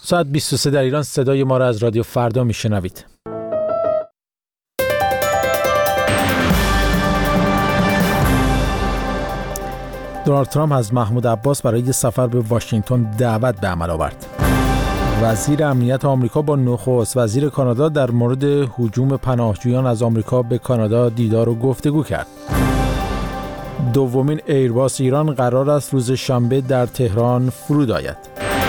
ساعت 23 در ایران صدای ما را از رادیو فردا میشنوید. دونالد ترامپ از محمود عباس برای سفر به واشنگتن دعوت به عمل آورد. وزیر امنیت آمریکا با نخست وزیر کانادا در مورد هجوم پناهجویان از آمریکا به کانادا دیدار و گفتگو کرد. دومین ایرباس ایران قرار است روز شنبه در تهران فرود آید.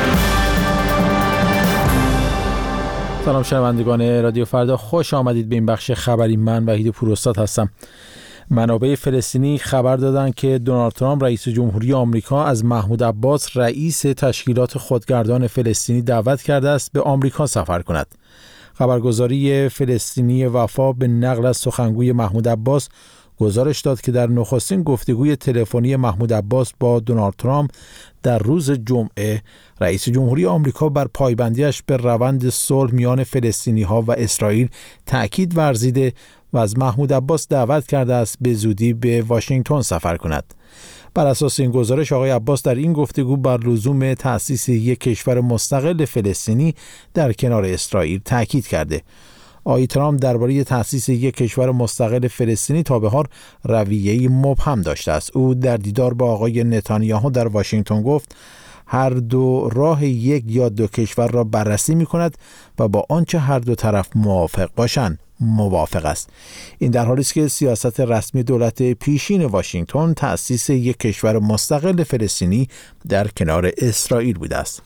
سلام شنوندگان رادیو فردا، خوش آمدید به این بخش خبری. من وحید پوراستاد هستم. منابع فلسطینی خبر دادند که دونالد ترامپ رئیس جمهوری آمریکا از محمود عباس رئیس تشکیلات خودگردان فلسطینی دعوت کرده است به آمریکا سفر کند. خبرگزاری فلسطینی وفا به نقل از سخنگوی محمود عباس گزارش داد که در نخستین گفتگوی تلفنی محمود عباس با دونالد ترامپ در روز جمعه، رئیس جمهوری آمریکا بر پایبندیش به روند صلح میان فلسطینی‌ها و اسرائیل تأکید ورزیده و از محمود عباس دعوت کرده است به زودی به واشنگتن سفر کند. بر اساس این گزارش آقای عباس در این گفتگو بر لزوم تأسیس یک کشور مستقل فلسطینی در کنار اسرائیل تأکید کرده. آقای ترامپ درباره تأسیس یک کشور مستقل فلسطینی تا به حال رویه‌ای مبهم داشته است. او در دیدار با آقای نتانیاهو در واشنگتن گفت هر دو راه یک یا دو کشور را بررسی می‌کند و با آنچه هر دو طرف موافق باشند موافق است. این در حالی است که سیاست رسمی دولت پیشین واشنگتن تأسیس یک کشور مستقل فلسطینی در کنار اسرائیل بوده است.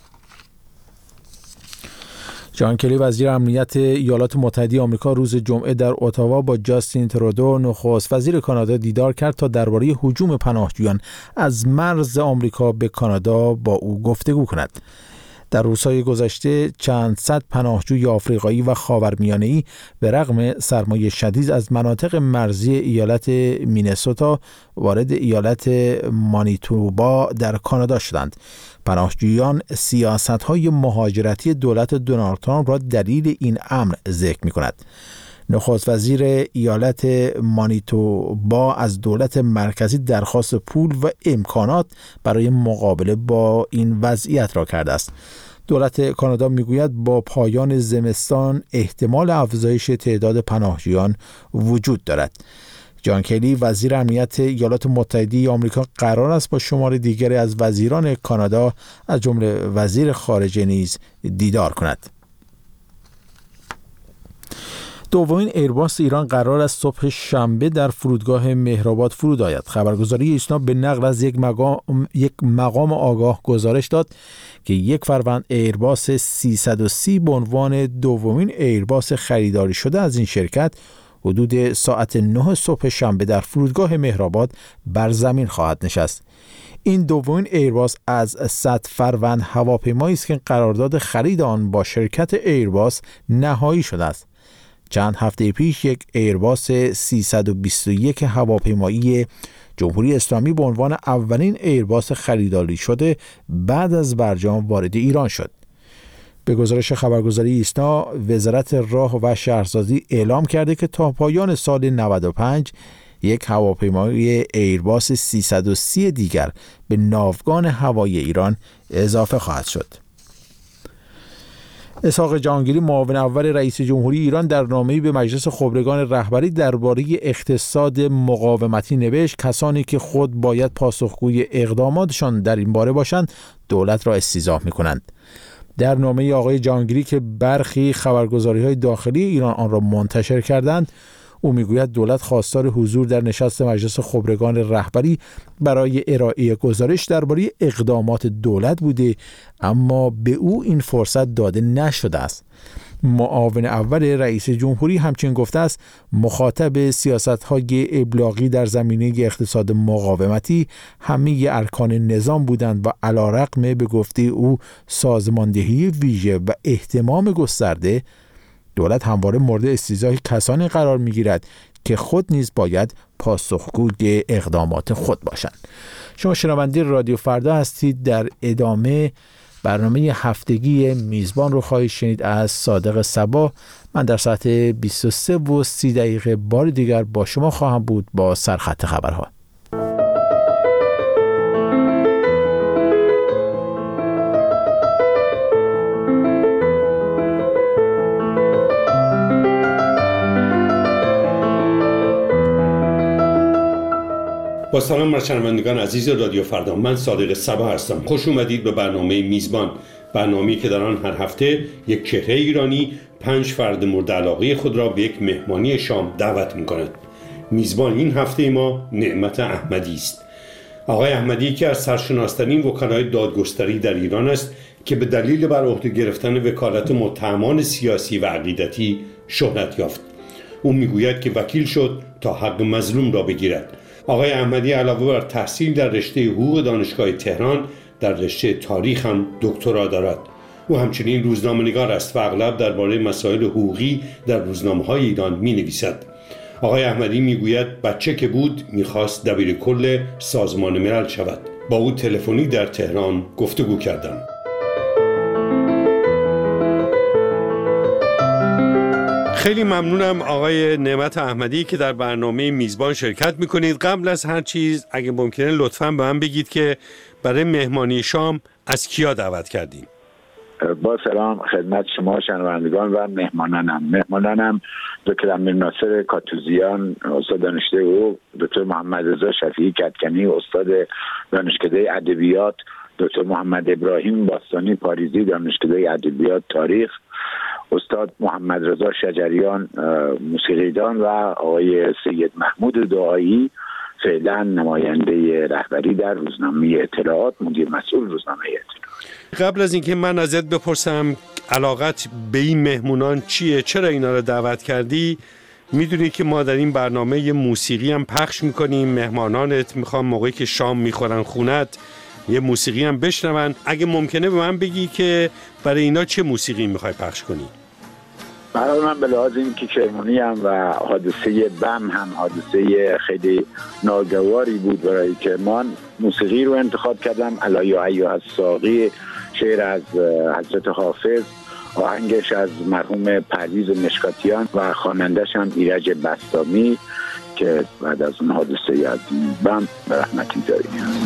جان کلی وزیر امنیت ایالات متحده آمریکا روز جمعه در اتاوا با جاستین ترودو نخست وزیر کانادا دیدار کرد تا درباره هجوم پناهجویان از مرز آمریکا به کانادا با او گفتگو کند. در روزهای گذشته چند صد پناهجوی آفریقایی و خاورمیانه‌ای به رغم سرمای شدید از مناطق مرزی ایالت مینسوتا وارد ایالت مانیتوبا در کانادا شدند. پناهجویان سیاست‌های مهاجرتی دولت دونالد ترامپ را دلیل این امر ذکر می‌کند. نخست وزیر ایالت مانیتوبا از دولت مرکزی درخواست پول و امکانات برای مقابله با این وضعیت را کرده است. دولت کانادا میگوید با پایان زمستان احتمال افزایش تعداد پناهجویان وجود دارد. جان کلی وزیر امنیت ایالات متحده آمریکا قرار است با شمار دیگری از وزیران کانادا از جمله وزیر خارجه نیز دیدار کند. دومین ایرباس ایران قرار است صبح شنبه در فرودگاه مهرآباد فرود آید. خبرگزاری ایسنا به نقل از یک مقام آگاه گزارش داد که یک فروند ایرباس 330 به عنوان دومین ایرباس خریداری شده از این شرکت حدود ساعت 9 صبح شنبه در فرودگاه مهرآباد بر زمین خواهد نشست. این دومین ایرباس از 100 فروند هواپیمایی است که قرارداد خرید آن با شرکت ایرباس نهایی شده است. چند هفته پیش یک ایرباس 321 هواپیمایی جمهوری اسلامی به عنوان اولین ایرباس خریداری شده بعد از برجام وارد ایران شد. به گزارش خبرگزاری ایسنا، وزارت راه و شهرسازی اعلام کرده که تا پایان سال 95 یک هواپیمای ایرباس 330 دیگر به ناوگان هوایی ایران اضافه خواهد شد. اسحاق جهانگیری معاون اول رئیس جمهوری ایران در نامه‌ای به مجلس خبرگان رهبری درباره اقتصاد مقاومتی نوشت کسانی که خود باید پاسخگوی اقداماتشان در این باره باشند دولت را استیضاح می‌کنند. در نامه آقای جهانگیری که برخی خبرگزاری‌های داخلی ایران آن را منتشر کردند، او میگوید دولت خواستار حضور در نشست مجلس خبرگان رهبری برای ارائه گزارش درباره اقدامات دولت بوده، اما به او این فرصت داده نشده است. معاون اول رئیس جمهوری همچنین گفته است مخاطب سیاست‌های ابلاغی در زمینه اقتصاد مقاومتی همه ارکان نظام بودند و علی‌رغم به گفته او سازماندهی ویژه و اهتمام گسترده، دولت همواره مورد استیضاح کسانی قرار می‌گیرد که خود نیز باید پاسخگوی اقدامات خود باشند. شما شنونده رادیو فردا هستید. در ادامه برنامه هفتگی میزبان رو خواهید شنید از صادق صبا. من در ساعت 23:30 بار دیگر با شما خواهم بود با سرخط خبرها. با سلام بر شنوندگان عزیز رادیو فردا، من صادق صبا هستم. خوش اومدید به برنامه میزبان، برنامه‌ای که در آن هر هفته یک چهره ایرانی 5 فرد مورد علاقه خود را به یک مهمانی شام دعوت می‌کند. میزبان این هفته ما نعمت احمدی است. آقای احمدی که از سرشناسترین وکلای دادگستری در ایران است که به دلیل بر عهده گرفتن وکالت متهمان سیاسی و عقیدتی شهرت یافت. او میگوید که وکیل شد تا حق مظلوم را بگیرد. آقای احمدی علاوه بر تحصیل در رشته حقوق دانشگاه تهران، در رشته تاریخ هم دکترا دارد. او همچنین روزنامه‌نگار است و اغلب درباره مسائل حقوقی در روزنامه‌های ایران می‌نویسد. آقای احمدی میگوید بچه که بود میخواست دبیر کل سازمان ملل شود. با او تلفنی در تهران گفتگو کردم. خیلی ممنونم آقای نعمت احمدی که در برنامه میزبان شرکت میکنید. قبل از هر چیز اگه ممکنه لطفاً به من بگید که برای مهمانی شام از کیا دعوت کردین؟ با سلام خدمت شما شنوندگان و مهمانانم دکتر امیرناصر کاتوزیان استاد دانشکده حقوق، دکتر محمد رضا شفیعی کدکنی استاد دانشکده ادبیات، دکتر محمد ابراهیم باستانی پاریزی دانشکده ادبیات تاریخ، استاد محمد رضا شجریان موسیقیدان و آقای سید محمود دعایی فعلا نماینده رهبری در روزنامه اطلاعات، مدیر مسئول روزنامه اطلاعات. قبل از اینکه من ازت بپرسم علاقت به این مهمونان چیه، چرا اینا رو دعوت کردی، میدونی که ما در این برنامه یه موسیقی هم پخش میکنیم. مهمانانت میخوام موقعی که شام میخورن خونت یه موسیقی هم بشنون. اگه ممکنه به من بگی که برای اینا چه موسیقی میخوای پخش کنی؟ برای من به لحاظ این که کرمانی هم و حادثه بم هم حادثه خیلی ناگواری بود برای کرمان، موسیقی رو انتخاب کردم. الا یا ایها الساقی، شعر از حضرت حافظ، آهنگش از مرحوم پرویز مشکاتیان و خوانندش هم ایرج بسطامی که بعد از اون حادثه از بم به رحمتی داریم.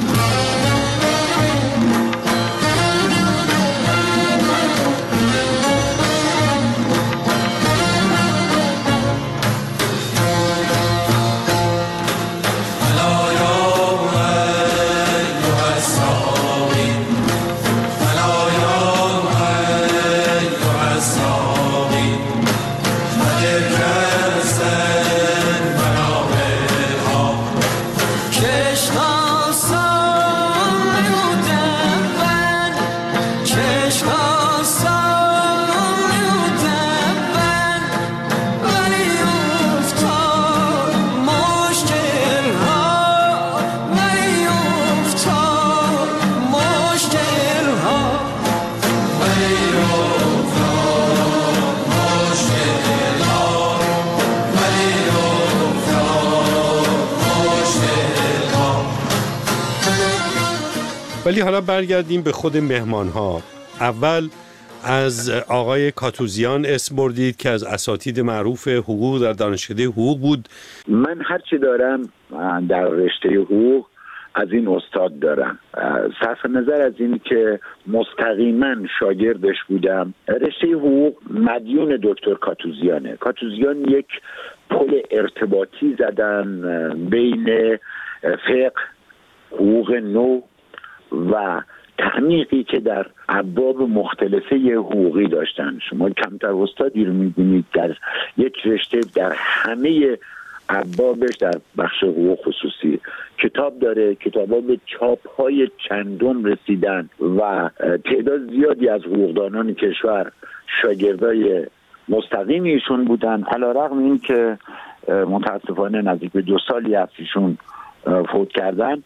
ولی حالا برگردیم به خود مهمان ها. اول از آقای کاتوزیان اسم بردید که از اساتید معروف حقوق در دانشکده حقوق بود. من هرچی دارم در رشته حقوق از این استاد دارم. صرف نظر از این که مستقیما شاگردش بودم، رشته حقوق مدیون دکتر کاتوزیانه. کاتوزیان یک پل ارتباطی زدن بین فقه، حقوق نو و تحقیقی که در ابواب مختلفه حقوقی داشتن. شما کمتر استادی رو می‌بینید در یک رشته در همه ابوابش در بخش حقوق خصوصی کتاب داره. کتاب‌ها به چاپ‌های چندم رسیدن و تعداد زیادی از حقوقدانان کشور شاگردای مستقیم ایشون بودن، علی‌رغم این که متاسفانه نزدیک به 2 سالی از ایشون فوت کردن.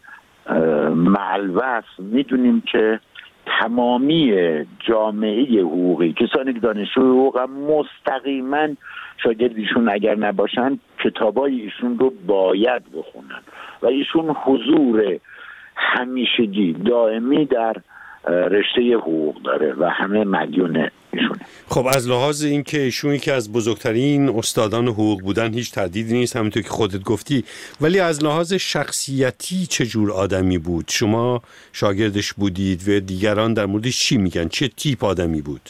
معلوس میدونیم که تمامی جامعه حقوقی، کسانی که دانشجوی حقوق هم مستقیما شاگردیشون اگر نباشن کتابای ایشون رو باید بخونن و ایشون حضور همیشگی دائمی در رشته حقوق داره و همه مدیون ایشونه. خب از لحاظ این که ایشون که از بزرگترین استادان حقوق بودن هیچ تردیدی نیست، همونطور که خودت گفتی، ولی از لحاظ شخصیتی چه جور آدمی بود؟ شما شاگردش بودید و دیگران در موردش چی میگن؟ چه تیپ آدمی بود؟ خب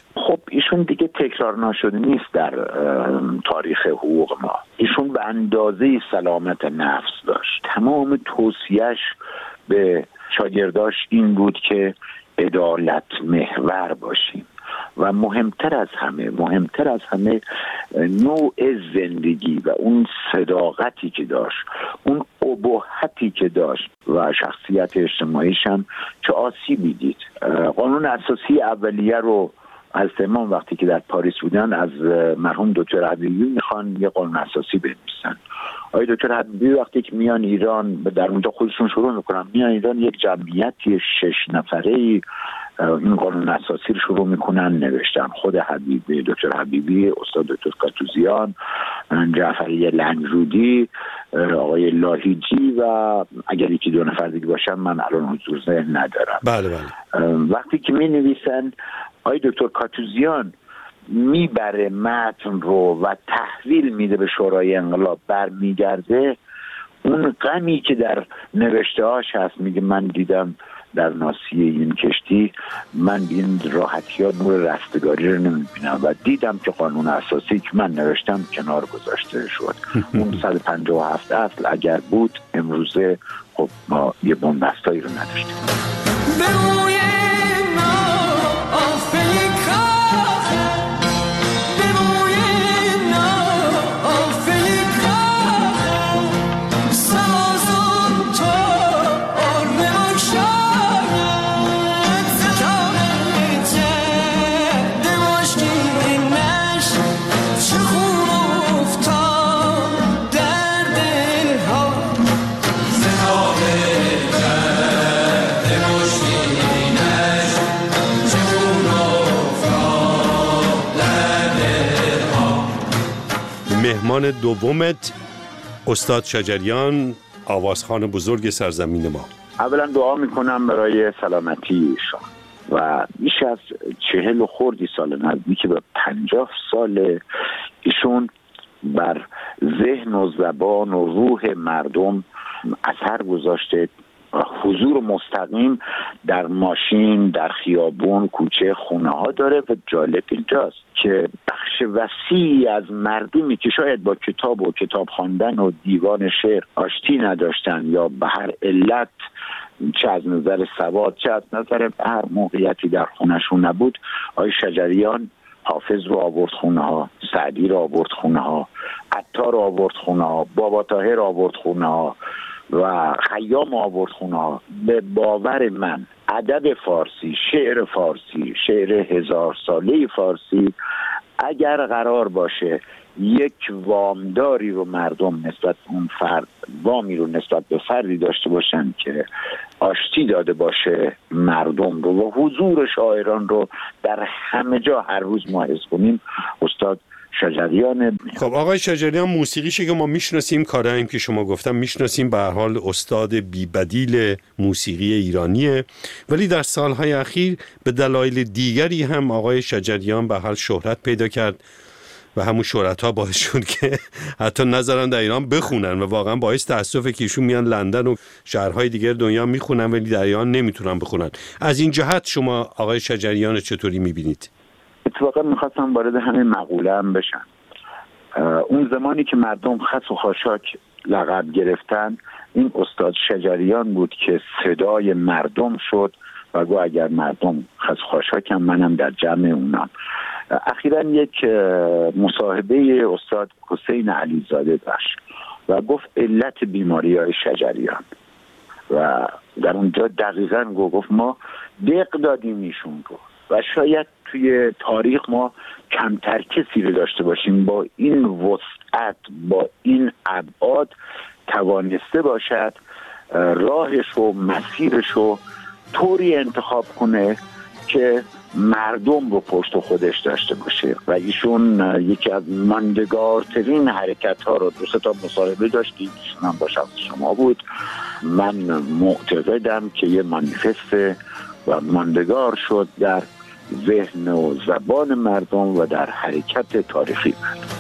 ایشون دیگه تکرار نشده نیست در تاریخ حقوق ما. ایشون به اندازه سلامت نفس داشت. تمام توصیهش به شاگرداش این بود که عدالت محور باشیم و مهمتر از همه نوع زندگی و اون صداقتی که داشت، اون ابهتی که داشت و شخصیت اجتماعیش هم چه آسیبی دید. قانون اساسی اولیه رو از امام وقتی که در پاریس بودن از مرحوم دکتر حبیبی میخوان یه قانون اساسی بنویسن. آقای دکتر حبیبی وقتی که میان ایران در اونجا خودشون شروع میکنن، میان ایران یک جمعیتی 6 نفره‌ای این قانون اساسی رو شروع میکنن نوشتن. خود حبیبی، دکتر حبیبی، استاد دکتر کاتوزیان، جعفری لنگرودی، آقای لاهیجی و اگر یکی دو نفر دیگه باشن من الان حضور ذهن ندارم. بله. وقتی که می نویسن آقای دکتر کاتوزیان میبره متن رو و تحویل میده به شورای انقلاب، برمیگرده اون غمی که در نوشته هاش هست، میگه من دیدم در ناصیه این کشتی من این راحتی ها نور رستگاری رو نمیبینم و دیدم که قانون اساسی که من نوشتم کنار گذاشته شد. اون 157 اصل اگر بود امروزه خب ما یه بنبستایی رو نداشتیم. مهمان دومت استاد شجریان، آوازخوان بزرگ سرزمین ما. اولا دعا میکنم برای سلامتی ایشان و بیش از 40 و خردی سال، نزدیک به 50 سال ایشون بر ذهن و زبان و روح مردم اثر گذاشته. حضور مستقیم در ماشین، در خیابون، کوچه، خونه ها داره و جالب اینجاست که بخش وسیعی از مردمی که شاید با کتاب و کتاب خواندن و دیوان شعر آشتی نداشتن یا به هر علت، چه از نظر سواد چه از نظر هر موقعیتی در خونشون نبود، آقای شجریان حافظ رو آورد خونه ها، سعدی رو آورد خونه ها، عطار رو آورد خونه ها، بابا طاهر رو آورد خونه ها و خیام آورد خونه ها. به باور من ادب فارسی، شعر فارسی، شعر 1000 ساله فارسی اگر قرار باشه یک وامداری رو مردم نسبت اون فرد، وامی رو نسبت به فردی داشته باشن که آشتی داده باشه مردم رو و حضور شاعران رو در همه جا هر روز ما حس کنیم، استاد شجریان. خب آقای شجریان، موسیقیشی که ما میشناسیم، کارهایی که شما گفتم میشناسیم، به هر حال استاد بی‌بدیل موسیقی ایرانیه، ولی در سالهای اخیر به دلایل دیگری هم آقای شجریان به حال شهرت پیدا کرد و همون شهرت‌ها باعث شد که حتی نذارن در ایران بخونن و واقعا باعث تأسفه که ایشون میان لندن و شهرهای دیگر دنیا میخونن ولی در ایران نمیتونن بخونن. از این جهت شما آقای شجریان چطوری میبینید؟ اتفاقا میخواستم وارد همین مقوله هم بشن. اون زمانی که مردم خس و خاشاک لقب گرفتن، این استاد شجریان بود که صدای مردم شد و گو اگر مردم خس و خاشاک هم منم در جمع اونم. اخیراً یک مصاحبه استاد حسین علیزاده داشت و گفت علت بیماری های شجریان و در اونجا دقیقاً گفت ما دق دادیم ایشون رو و شاید توی تاریخ ما کمتر کسی رو داشته باشیم با این وسعت، با این ابعاد توانسته باشد راهش و مسیرش رو طوری انتخاب کنه که مردم رو پشت خودش داشته باشه و ایشون یکی از ماندگارترین حرکت ها رو 2 تا مصاحبه داشتیم، ایشون هم با شخص شما بود. من معتقدم که یه مانیفست و ماندگار شد در ذهن و زبان مردم و در حرکت تاریخی مردم.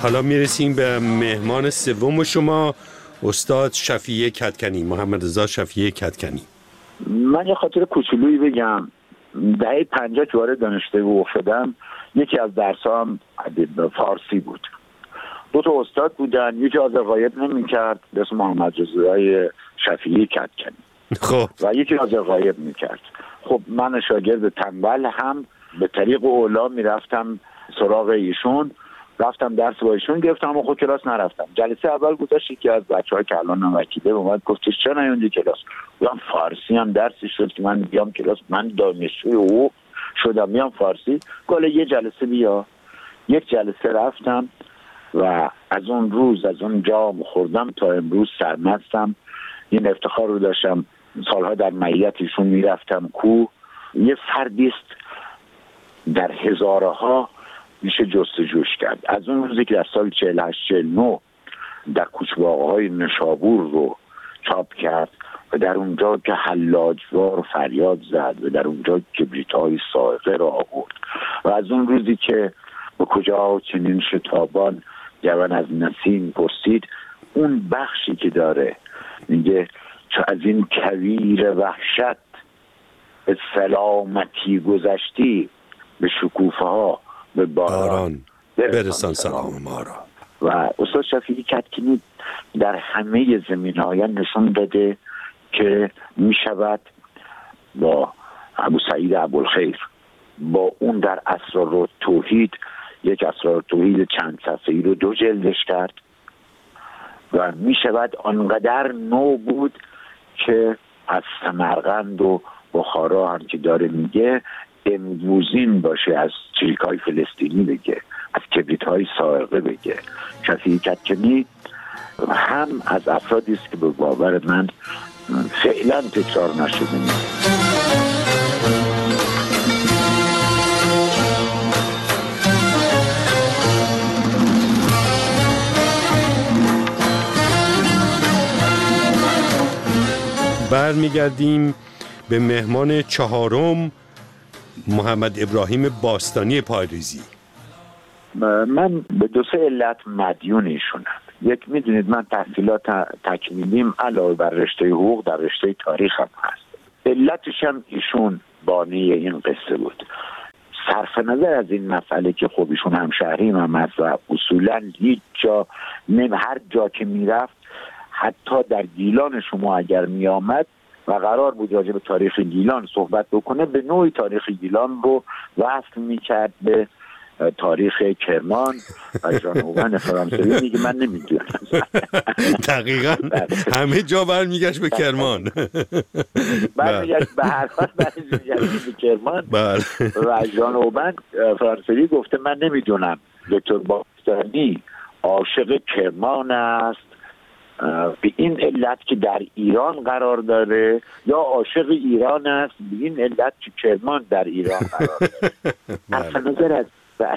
حالا میرسیم به مهمان سوم شما، استاد شفیع کدکنی، محمد رضا شفیع کدکنی. من یه خاطر کوچولویی بگم. دهه 50 که وارد دانشگاه حقوق شدم، یکی از درسام فارسی بود. 2 تا استاد بودن، یکی حاضر غایب نمی‌کرد به اسم محمد رضا شفیع کدکنی، خب و یکی حاضر غایب می‌کرد. خب من شاگرد تنبل هم به طریق اولا میرفتم سراغ ایشون، رفتم درس با ایشون گرفتم، اما خود کلاس نرفتم. جلسه اول گذاشت یکی از بچه‌ها که الان وکیله اومد گفتش چرا نیومدی کلاس؟ گفتم فارسی هم درسی شد که من بیام کلاس، من دانشجوی حقوق شدم میام فارسی. گفت یه جلسه بیا. یک جلسه رفتم و از اون روز از اون جام خوردم تا امروز سرمستم. این افتخار رو داشتم سالها در معیت ایشون میرفتم کوه. یه فردی است در هزارها میشه جستجوش کرد. از اون روزی که در سال 48-49 در کوچه‌های نشابور رو چاپ کرد و در اونجا که حلاجوار فریاد زد و در اونجا کبریت‌های صاعقه را آورد و از اون روزی که به کجا چنین شتابان جوان از نسیم پرسید، اون بخشی که داره میگه چو از این کویر وحشت به سلامتی گذشتی، به شکوفه ها به باران برسان سلام ما را. و استاد شفیع کدکنی در همه زمینه‌ها نشون داده که می شود با ابو سعید ابوالخیر، با اون در اسرار توحید، یک اسرار توحید چند صفحه‌ای رو 2 جلدش کرد و می شود آنقدر نو بود که از سمرقند و بخارا هم که داره میگه امروزین باشه، از چریک‌های فلسطینی بگه، از کبریت‌های صاعقه بگه. شفیع کدکنی هم از افرادی است که به باور من فعلا تکرار نشده نیست. برمیگردیم به مهمان چهارم، محمد ابراهیم باستانی پایریزی. من به 2-3 علت مدیون ایشونم. یک، میدونید من تحصیلات تکمیلیم علاوه بر رشته حقوق در رشته تاریخ هم هست. علتش هم ایشون بانی این قصه بود. صرف نظر از این مسئله که خب ایشون همشهریم هم هست و اصولا هیچ جا هر جا که میرفت، حتی در گیلان شما اگر میآمد و قرار بود راجع به تاریخ گیلان صحبت بکنه، به نوعی تاریخ گیلان رو وصل میکرد به تاریخ کرمان و جانوبن فرانسوی. میگه من نمیدونم. دقیقاً همه جا برمیگشت به کرمان. برمیگشت به هر حال برمیگشت به کرمان و جانوبن فرانسوی گفته من نمیدونم. دکتر باستانی عاشق کرمان است به این علت که در ایران قرار داره، یا عاشق ایران است به این علت که کرمان در ایران قرار داره.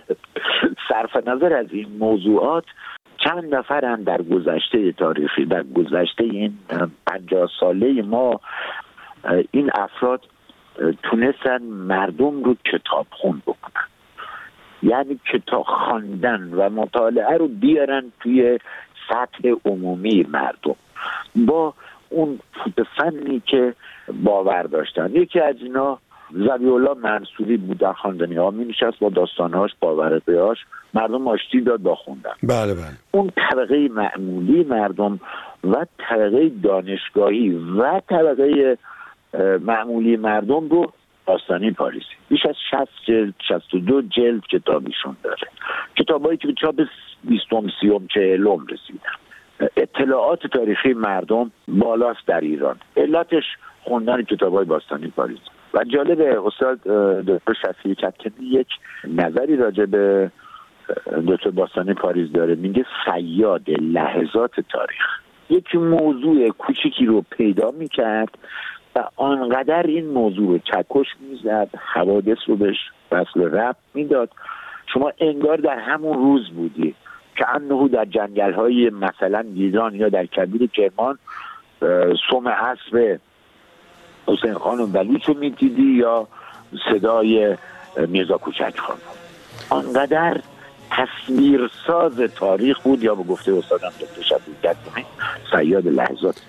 صرف نظر از این موضوعات چند نفرن در گذشته تاریخی، در گذشته این 50 ساله ما، این افراد تونستن مردم رو کتاب خون بکنن، یعنی کتاب خواندن و مطالعه رو بیارن توی سطح عمومی مردم با اون فنی که باور داشتن. یکی از اینا ذبیح الله منصوری بود. در خواندنی ها می نشست با داستانهاش، باورهاش، مردم آشتی داد با خوندن. بله. اون طبقه معمولی مردم و طبقه دانشگاهی و طبقه معمولی مردم رو باستانی پاریزی بیش از 60 جلد 62 جلد کتابیشون داره، کتابایی که به چاپ 20م 30م 40م رسیدن. اطلاعات تاریخی مردم بالاست در ایران. علتش خوندن کتابای باستانی پاریزی. و جالب استاد دکتر شفیع کدکنی یک نظری راجع به دکتر باستانی پاریز داره. میگه صیاد لحظات تاریخ یک موضوع کوچیکی رو پیدا میکرد و آنقدر این موضوع رو چکش میزد، حوادث رو بهش وصل ربط میداد، شما انگار در همون روز بودی که انه در جنگل‌های مثلا گیلان یا در کبیر کرمان سم اسب حسین خان و ولی رو میدیدی یا صدای میرزا کوچک خان. آنقدر تصویرساز تاریخ بود، یا به گفته استادم دکتر شفیعی کدومی صیاد لحظات.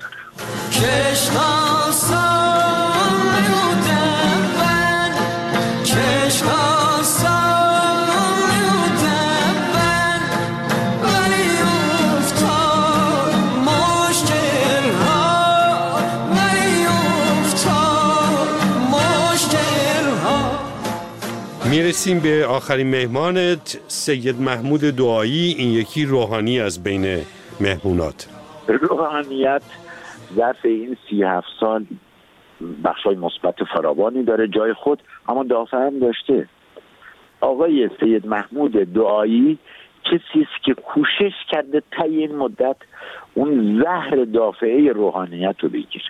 میرسیم به آخرین مهمانت، سید محمود دعایی. این یکی روحانی از بین مهمونات. روحانیت ظرف این 37 سال بخشای مثبت فراوانی داره جای خود، اما دافع هم داشته. آقای سید محمود دعایی کسی است که کوشش کرده تا این مدت اون زهر دافعه روحانیت رو بگیره.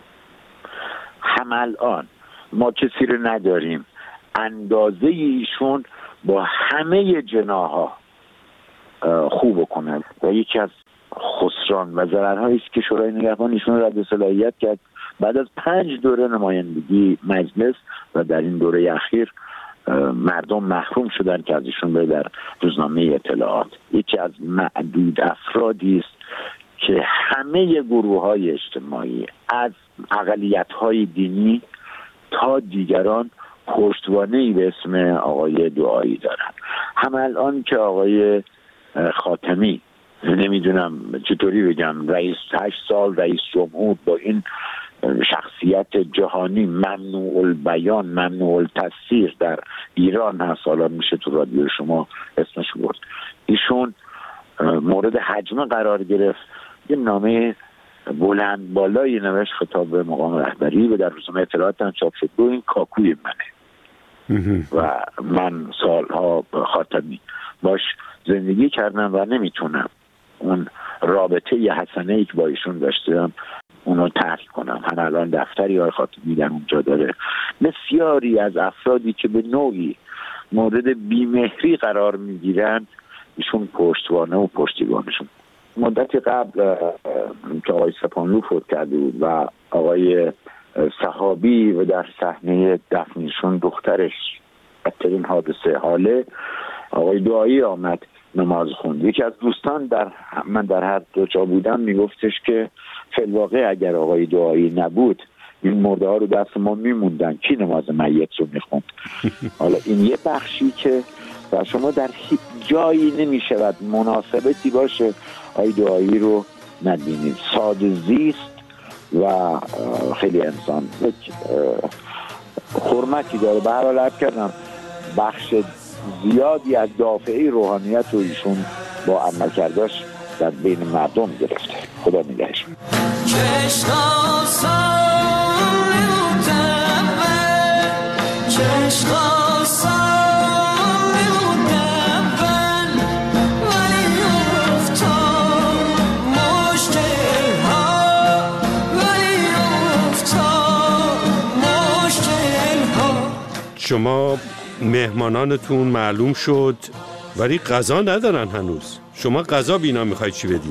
هم الان ما کسی رو نداریم اندازه ایشون با همه جناح‌ها خوب کنند و یکی از خسران و ضررهایی است که شورای نگهبان ایشون رد صلاحیت کرد بعد از 5 دوره نمایندگی مجلس و در این دوره اخیر مردم محروم شدن که از ایشون به در روزنامه اطلاعات. یکی از معدود افرادی است که همه گروه‌های اجتماعی از اقلیت‌های دینی تا دیگران پشتوانه‌ای به اسم آقای دعایی دارن. هم الان که آقای خاتمی، نمیدونم چطوری بگم، رئیس 8 سال رئیس جمهور با این شخصیت جهانی ممنوع البیان ممنوع التفسیر در ایران هست، حالا میشه تو رادیو شما اسمش برد، ایشون مورد هجمه قرار گرفت، یه نامه بلند بالایی نوشت خطاب به مقام رهبری و در روزنامه اطلاعات هم چاپ شد. این کاکوی منه و من سالها خاتمی باش زندگی کردم و نمیتونم اون رابطه حسنه‌ای که با ایشون داشتم اونو ترک کنم. هم الان دفتری های خاتمی در اونجا داره. بسیاری از افرادی که به نوعی مورد بیمهری قرار میگیرن ایشون پشتوانه و پشتیبانشون. مدتی قبل که آقای سپانلو فوت کرده بود و آقای صحابی و در صحنه دفنشون دخترش بدترین حادثه حاله، آقای دعایی آمد نماز خوند. یکی از دوستان من در هر دو جا بودم میگفتش که فی الواقع اگر آقای دعایی نبود این مرده ها رو دست ما میموندن، کی نماز میت رو میخوند؟ حالا این یه بخشی که و شما در هیچ جایی نمیشود مناسبتی باشه آقای دعایی رو نبینید. ساده زیست و خیلی انسان یک حرمتی داره. به هر حال عرض کردم بخش زیادی از دافعه روحانیت رو ایشون با عمل کرداش در بین مردم گرفته. خدا نگهش. شما مهمانانتون معلوم شد ولی غذا ندارن هنوز. شما غذا بینا میخواید چی بدین؟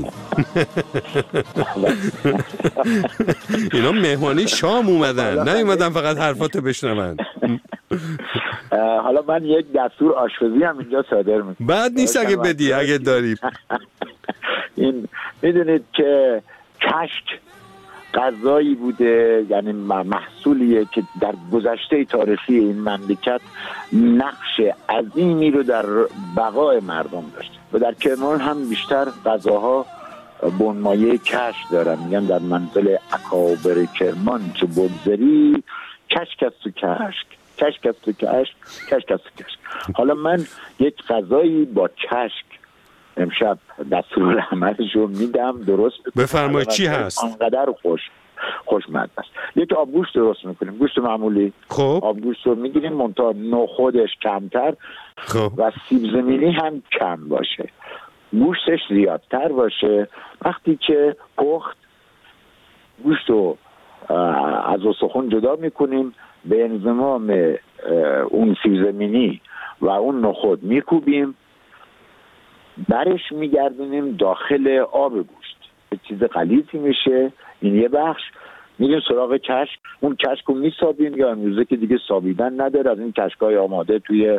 اینا مهمانی شام اومدن، نیومدن فقط حرفاتو بشنون. حالا من یک دستور آشپزی هم اینجا صادر میکنم. بعد نیست اگه بدی، اگه داری. این میدونید که کشک غذایی بوده، یعنی محصولیه که در گذشته تاریخی این مملکت نقش عظیمی رو در بقای مردم داشته و در کرمان هم بیشتر غذاها بنمایه کشک دارن. میگن در منزل اکابر کرمان چه بگذری کشک است تو کشک، کشک است تو کشک، کشک است تو کشک. حالا من یک غذایی با کشک امشب دستور عملش رو میدم، درست بفرمایید. چی هست؟ آنقدر خوشمزه است. یک آبگوشت درست میکنیم، گوشت معمولی. خب آبگوشت رو میگیریم منتها نخودش کمتر و سیب زمینی هم کم باشه، گوشتش زیادتر باشه. وقتی که پخت گوشت رو از استخوان جدا میکنیم، به انضمام اون سیب زمینی و اون نخود میکوبیم، برش میگردونیم داخل آب گوشت، یه چیز غلیظی میشه. این یه بخش. میریم سراغ کشک، اون کشک رو میسابیم، یا امروزه که دیگه سابیدن نداره، از این کشکای آماده توی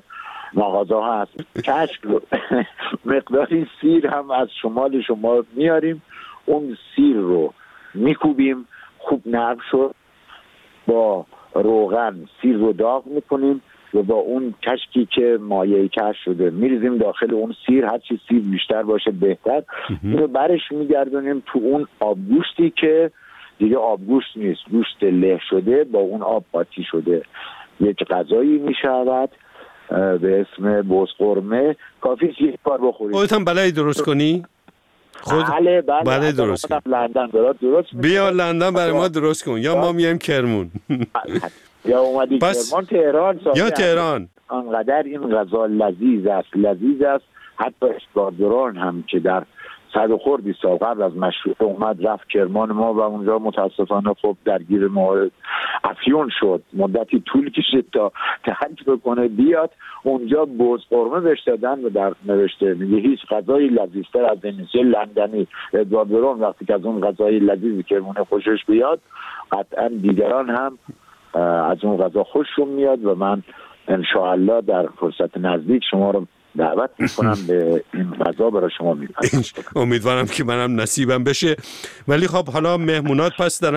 مغازه‌ها هست. کشک مقداری سیر هم از شمال شما میاریم، اون سیر رو میکوبیم، خوب نرم شد، با روغن سیر رو داغ میکنیم و با اون کشکی که مایع کشک شده میریزیم داخل اون سیر. هرچی سیر بیشتر باشه بهتر. اینو برش میگردونیم تو اون آبگوشتی که دیگه آبگوشت نیست، گوشت له شده با اون آب قاطی شده. یک غذایی میشود به اسم بزقرمه. کافی یک بار بخورید. خودت هم بلدی درست کنی؟ بله درست کن. لندن درست بیا لندن برای ما درست کن، یا ما میایم کرمون. یا اومدی کرمان، تهران یا تهران. انقدر این غذا لذیذ است. حتی اشکاردران هم که در 100 و خردی سال قبل از مشروطه اومد رفت کرمان ما و اونجا متاسفانه خب درگیر افیون شد، مدتی طول کشید تا ترک بکنه بیاد. اونجا بزقرمه بهش دادن و در نوشته میگه هیچ غذایی لذیذتر از این نیست. لندنی ادواردرون وقتی که از اون غذای لذیذی کرمونه خوشش بیاد، قطعا دیگران هم از اون غذا خوششون میاد و من انشاءالله در فرصت نزدیک شما رو دعوت میکنم به این غذا برای شما میبرم. امیدوارم که منم نصیبم بشه. ولی خب حالا مهمونات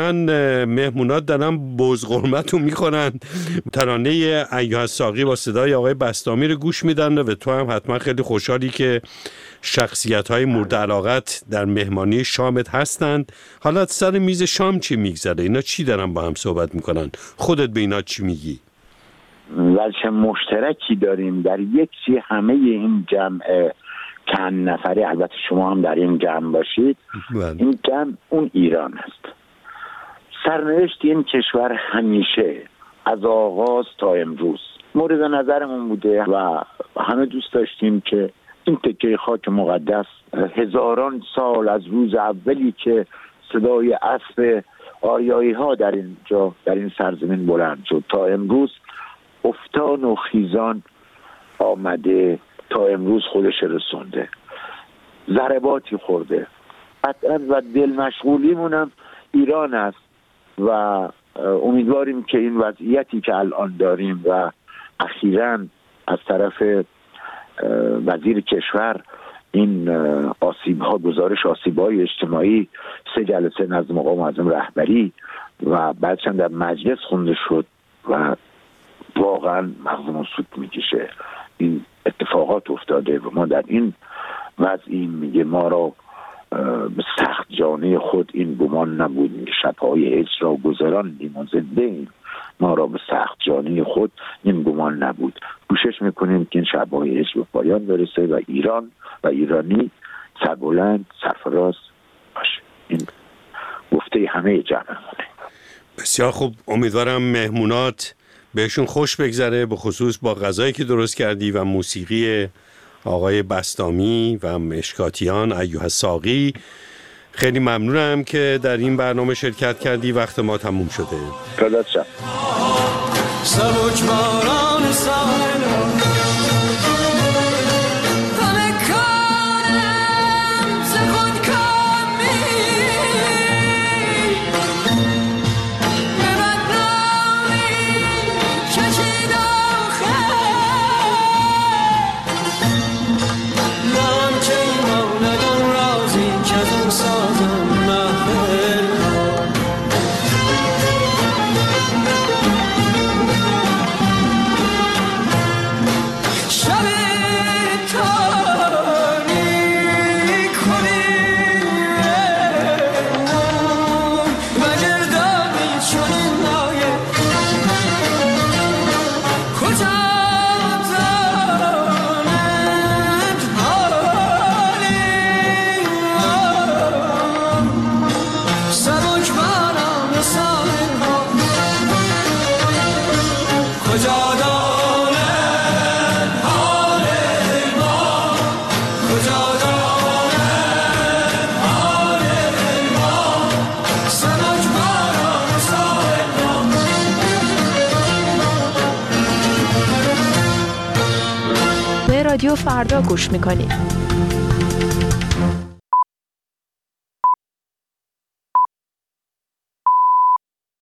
دارن بزقرمتو میخورن، ترانه ایها الساقی با صدای آقای بسطامی رو گوش میدن و تو هم حتما خیلی خوشحالی که شخصیت‌های مورد علاقت در مهمانی شامت هستند. حالا سر میز شام چی میگذره؟ اینا چی دارن با هم صحبت میکنن؟ خودت به اینا چی میگی؟ وجه مشترکی داریم در یک چی. همه این جمع چند نفره، البته شما هم در این جمع باشید، این جمع اون ایران است. سرنوشت این کشور همیشه از آغاز تا امروز مورد نظرمون بوده و همه دوست داشتیم که این تکه خاک مقدس هزاران سال از روز اولی که صدای اسب آریایی ها در اینجا در این سرزمین بلند شد تا امروز افتان و خیزان آمده، تا امروز خودش رسونده، ضرباتی خورده قطعا و دل مشغولیمونم ایران است و امیدواریم که این وضعیتی که الان داریم و اخیراً از طرف وزیر کشور این آسیب‌ها، گزارش آسیب‌های اجتماعی 3 جلسه نزد مقام معظم رهبری و بعدش در مجلس خونده شد و واقعا مغزمون سود میکشه. این اتفاقات افتاده و ما در این وضعی میگه ما را به سخت جانه خود این گمان نبود که شبهای هجر را گذراندیم و زنده ایم. ما را به سخت جانه خود این گمان نبود. کوشش میکنیم که این شبهای هجر به پایان برسه و ایران و ایرانی سربلند سرفراز باشه. این گفته همه جمعمونه. بسیار خوب. امیدوارم مهمونات بهشون خوش بگذره، به خصوص با غذایی که درست کردی و موسیقی آقای بسطامی و مشکاتیان ایها الساقی. خیلی ممنونم که در این برنامه شرکت کردی. وقت ما تموم شده. فدات شم. رادیو فردا گوش میکنید.